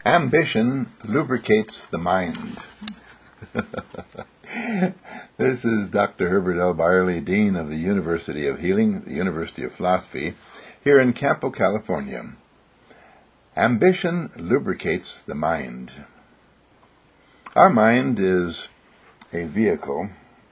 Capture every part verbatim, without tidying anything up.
Ambition lubricates the mind. This is Doctor Herbert L. Byerly, Dean of the University of Healing, the University of Philosophy, here in Campo, California. Ambition lubricates the mind. Our mind is a vehicle.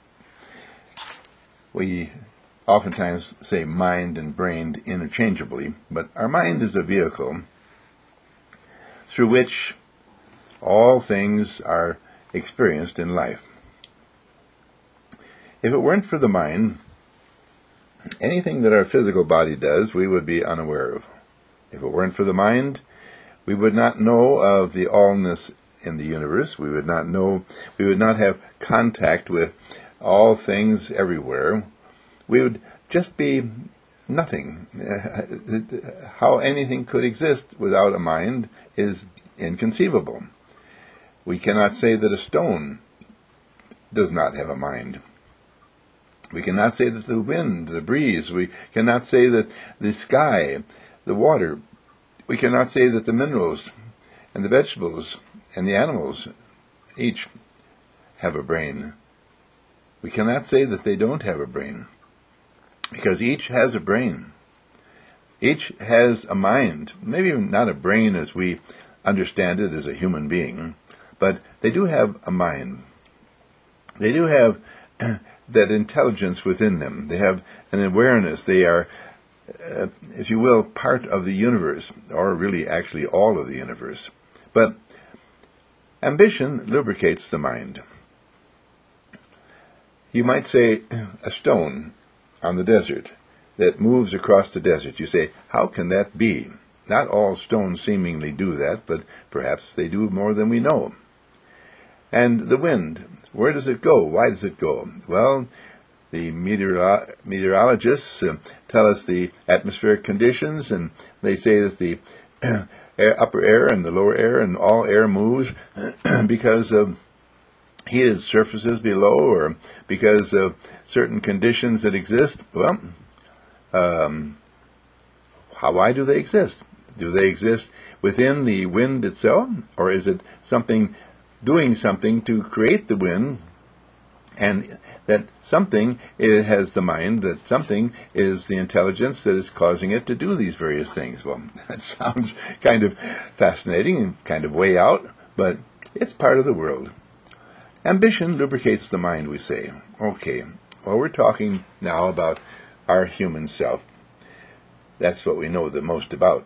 We oftentimes say mind and brain interchangeably, but our mind is a vehicle through which all things are experienced in life. If it weren't for the mind, anything that our physical body does, we would be unaware of. If it weren't for the mind, we would not know of the allness in the universe. We would not know, we would not have contact with all things everywhere. We would just be nothing. How anything could exist without a mind is inconceivable. We cannot say that a stone does not have a mind. We cannot say that the wind, the breeze, we cannot say that the sky, the water, we cannot say that the minerals and the vegetables and the animals each have a brain. We cannot say that they don't have a brain, because each has a brain. Each has a mind. Maybe not a brain as we understand it as a human being, but they do have a mind. They do have that intelligence within them. They have an awareness. They are, uh, if you will, part of the universe, or really actually all of the universe. But ambition lubricates the mind. You might say a stone on the desert that moves across the desert. You say, how can that be? Not all stones seemingly do that, but perhaps they do more than we know. And the wind, where does it go? Why does it go? Well, the meteoro- meteorologists uh, tell us the atmospheric conditions, and they say that the air, upper air and the lower air and all air moves because of heated surfaces below, or because of certain conditions that exist. Well, um, how, why do they exist? Do they exist within the wind itself, or is it something doing something to create the wind, and that something it has the mind, that something is the intelligence that is causing it to do these various things? Well, that sounds kind of fascinating and kind of way out, but it's part of the world. Ambition lubricates the mind, we say. Okay, well, we're talking now about our human self. That's what we know the most about.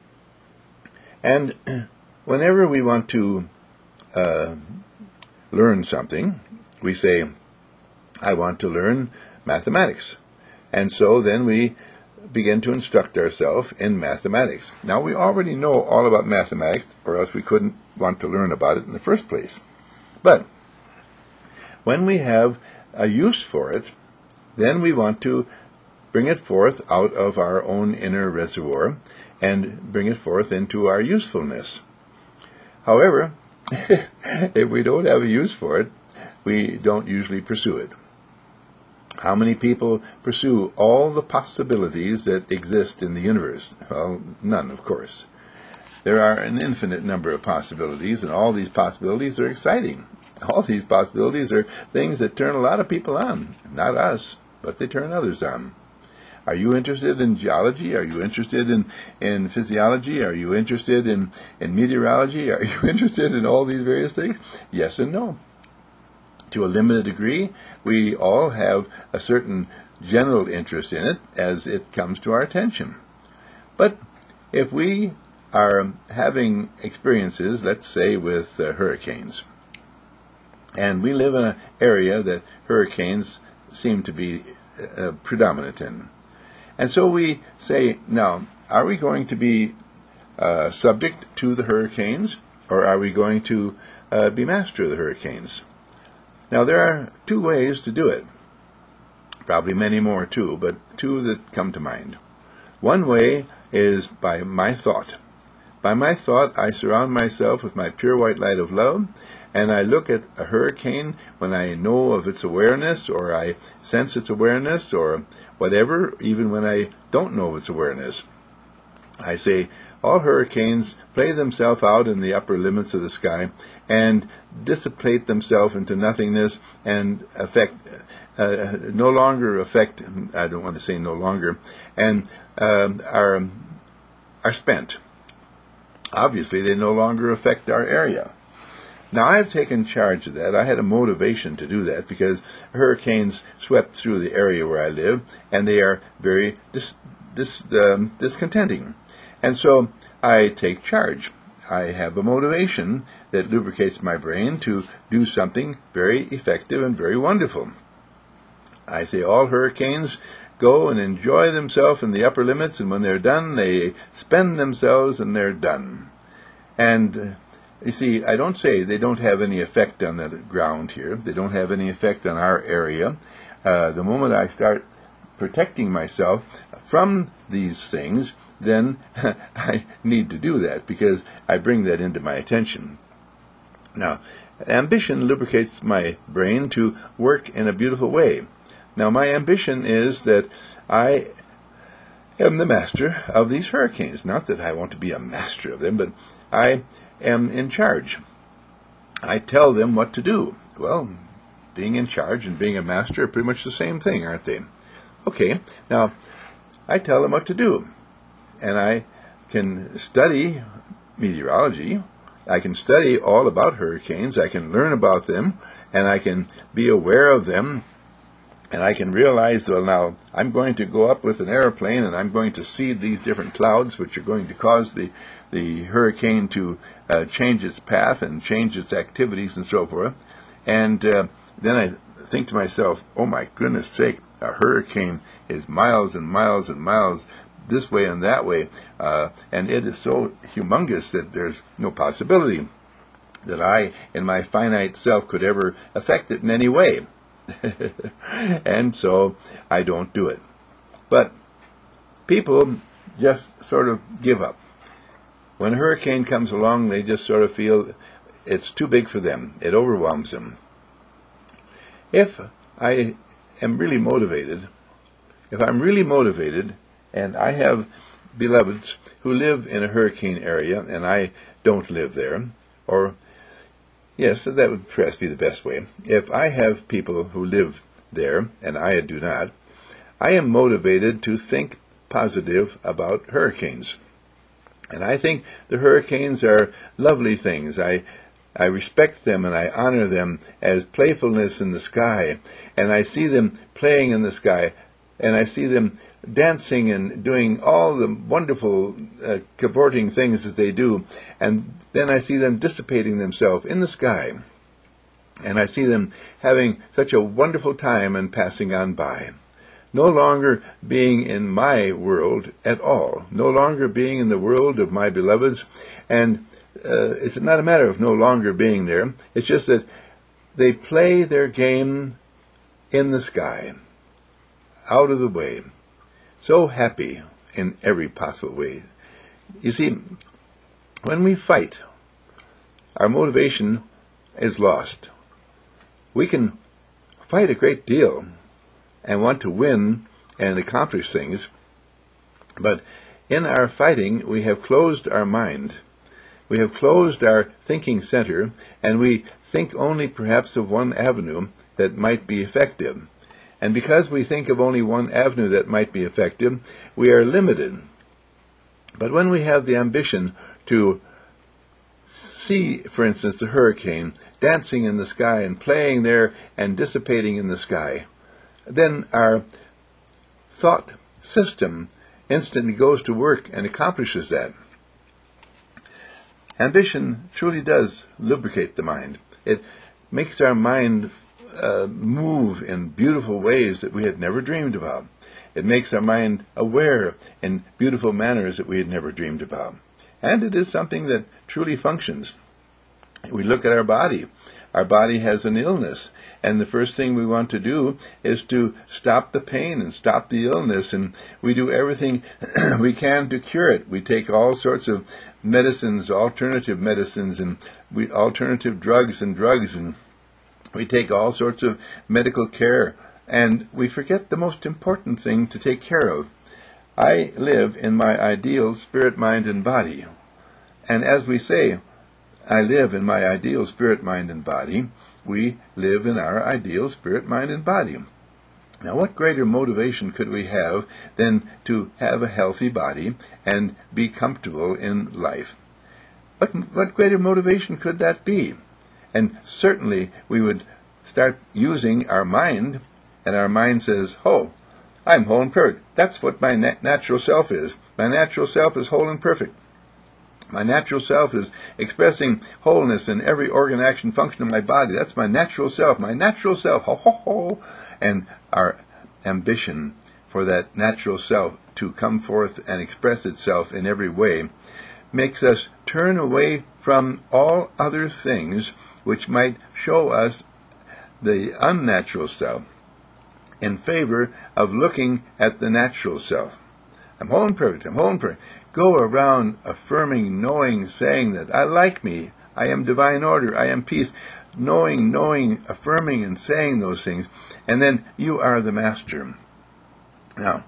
And whenever we want to uh, learn something, we say, I want to learn mathematics. And so then we begin to instruct ourselves in mathematics. Now, we already know all about mathematics, or else we couldn't want to learn about it in the first place. But when we have a use for it, then we want to bring it forth out of our own inner reservoir and bring it forth into our usefulness. However, if we don't have a use for it, we don't usually pursue it. How many people pursue all the possibilities that exist in the universe? Well, none, of course. There are an infinite number of possibilities, and all these possibilities are exciting. All these possibilities are things that turn a lot of people on. Not us, but they turn others on. Are you interested in geology? Are you interested in, in physiology? Are you interested in, in meteorology? Are you interested in all these various things? Yes and no. To a limited degree, we all have a certain general interest in it as it comes to our attention. But if we are having experiences, let's say with uh, hurricanes, and we live in an area that hurricanes seem to be uh, predominant in. And so we say, now, are we going to be uh, subject to the hurricanes, or are we going to uh, be master of the hurricanes? Now, there are two ways to do it. Probably many more, too, but two that come to mind. One way is by my thought. By my thought, I surround myself with my pure white light of love, and I look at a hurricane when I know of its awareness, or I sense its awareness, or whatever, even when I don't know of its awareness. I say, all hurricanes play themselves out in the upper limits of the sky and dissipate themselves into nothingness and affect, uh, no longer affect, I don't want to say no longer, and uh, are, are spent. Obviously, they no longer affect our area. Now, I've taken charge of that. I had a motivation to do that because hurricanes swept through the area where I live, and they are very dis, dis, um, discontenting. And so I take charge. I have a motivation that lubricates my brain to do something very effective and very wonderful. I say all hurricanes go and enjoy themselves in the upper limits, and when they're done, they spend themselves and they're done. And uh, you see, I don't say they don't have any effect on the ground here. They don't have any effect on our area. Uh, the moment I start protecting myself from these things, then I need to do that because I bring that into my attention. Now, ambition lubricates my brain to work in a beautiful way. Now, my ambition is that I am the master of these hurricanes. Not that I want to be a master of them, but I am in charge. I tell them what to do. Well, being in charge and being a master are pretty much the same thing, aren't they? Okay, now, I tell them what to do. And I can study meteorology. I can study all about hurricanes. I can learn about them, and I can be aware of them. And I can realize, well, now, I'm going to go up with an airplane, and I'm going to see these different clouds, which are going to cause the, the hurricane to uh, change its path and change its activities and so forth. And uh, then I think to myself, oh, my goodness sake, a hurricane is miles and miles and miles this way and that way, uh, and it is so humongous that there's no possibility that I, in my finite self, could ever affect it in any way. And so I don't do it. But people just sort of give up. When a hurricane comes along, they just sort of feel it's too big for them. It overwhelms them. If I am really motivated, if I'm really motivated, and I have beloveds who live in a hurricane area, and I don't live there, or, yes, that would perhaps be the best way. If I have people who live there, and I do not, I am motivated to think positive about hurricanes. And I think the hurricanes are lovely things. I I respect them and I honor them as playfulness in the sky, and I see them playing in the sky, and I see them dancing and doing all the wonderful uh, cavorting things that they do, and then I see them dissipating themselves in the sky, and I see them having such a wonderful time and passing on by, no longer being in my world at all, no longer being in the world of my beloveds, and uh, it's not a matter of no longer being there, it's just that they play their game in the sky, out of the way, so happy in every possible way. You see, when we fight, our motivation is lost. We can fight a great deal and want to win and accomplish things, but in our fighting we have closed our mind. We have closed our thinking center, and we think only perhaps of one avenue that might be effective. And because we think of only one avenue that might be effective, we are limited. But when we have the ambition to see, for instance, the hurricane dancing in the sky and playing there and dissipating in the sky, then our thought system instantly goes to work and accomplishes that. Ambition truly does lubricate the mind. It makes our mind uh, move in beautiful ways that we had never dreamed about. It makes our mind aware in beautiful manners that we had never dreamed about. And it is something that truly functions. We look at our body. Our body has an illness, and the first thing we want to do is to stop the pain and stop the illness, and we do everything we can to cure it. We take all sorts of medicines, alternative medicines, and we alternative drugs and drugs, and we take all sorts of medical care, and we forget the most important thing to take care of. I live in my ideal spirit, mind, and body. And as we say, I live in my ideal spirit, mind, and body, we live in our ideal spirit, mind, and body. Now, what greater motivation could we have than to have a healthy body and be comfortable in life? What, what greater motivation could that be? And certainly we would start using our mind, and our mind says, oh, I'm whole and perfect. That's what my nat- natural self is. My natural self is whole and perfect. My natural self is expressing wholeness in every organ, action, function of my body. That's my natural self. My natural self. Ho, ho, ho. And our ambition for that natural self to come forth and express itself in every way makes us turn away from all other things which might show us the unnatural self in favor of looking at the natural self. I'm whole and perfect. I'm whole and perfect. Go around affirming, knowing, saying that I like me, I am divine order, I am peace, knowing, knowing, affirming, and saying those things, and then you are the master. Now,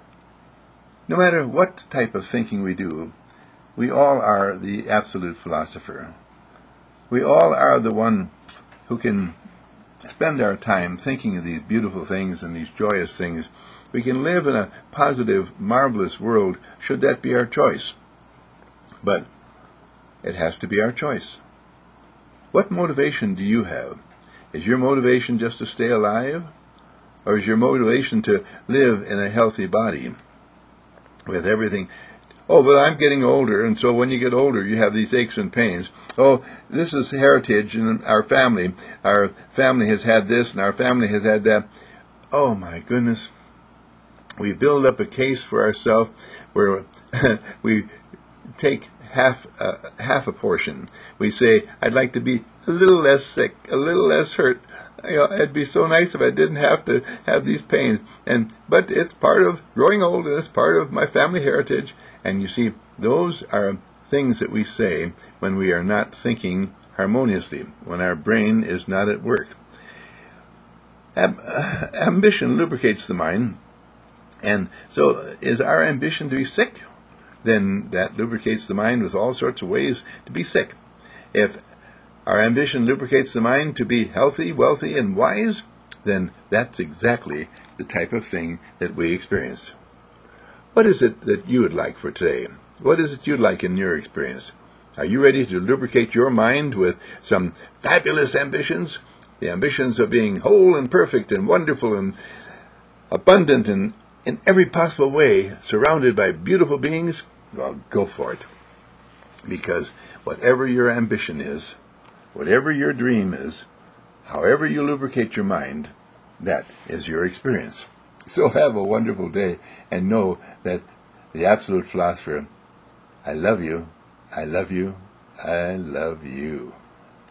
no matter what type of thinking we do, we all are the absolute philosopher. We all are the one who can spend our time thinking of these beautiful things and these joyous things. We can live in a positive, marvelous world, should that be our choice. But it has to be our choice. What motivation do you have? Is your motivation just to stay alive? Or is your motivation to live in a healthy body with everything? Oh, but I'm getting older, and so when you get older, you have these aches and pains. Oh, this is heritage in our family. Our family has had this, and our family has had that. Oh, my goodness. We build up a case for ourselves where we take half uh, half a portion. We say, I'd like to be a little less sick, a little less hurt. You know, it'd be so nice if I didn't have to have these pains. And but it's part of growing old, and it's part of my family heritage. And you see, those are things that we say when we are not thinking harmoniously, when our brain is not at work. Ab- uh, ambition lubricates the mind. And so is our ambition to be sick? Then that lubricates the mind with all sorts of ways to be sick. If our ambition lubricates the mind to be healthy, wealthy, and wise, then that's exactly the type of thing that we experience. What is it that you would like for today? What is it you'd like in your experience? Are you ready to lubricate your mind with some fabulous ambitions? The ambitions of being whole and perfect and wonderful and abundant and in every possible way, surrounded by beautiful beings? Well, go for it. Because whatever your ambition is, whatever your dream is, however you lubricate your mind, that is your experience. So have a wonderful day, and know that the absolute philosopher, I love you, I love you, I love you.